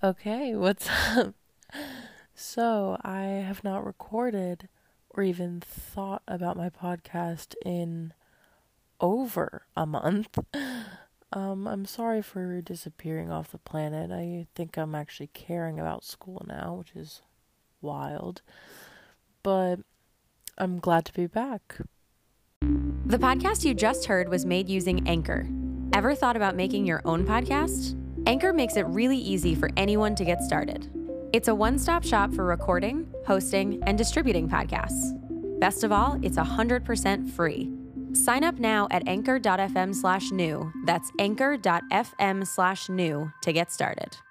Okay, what's up? So, I have not recorded or even thought about my podcast in over a month. I'm sorry for disappearing off the planet. I think I'm actually caring about school now, which is wild. But I'm glad to be back. The podcast you just heard was made using Anchor. Ever thought about making your own podcast? Anchor makes it really easy for anyone to get started. It's a one-stop shop for recording, hosting, and distributing podcasts. Best of all, it's 100% free. Sign up now at anchor.fm/new. That's anchor.fm/new to get started.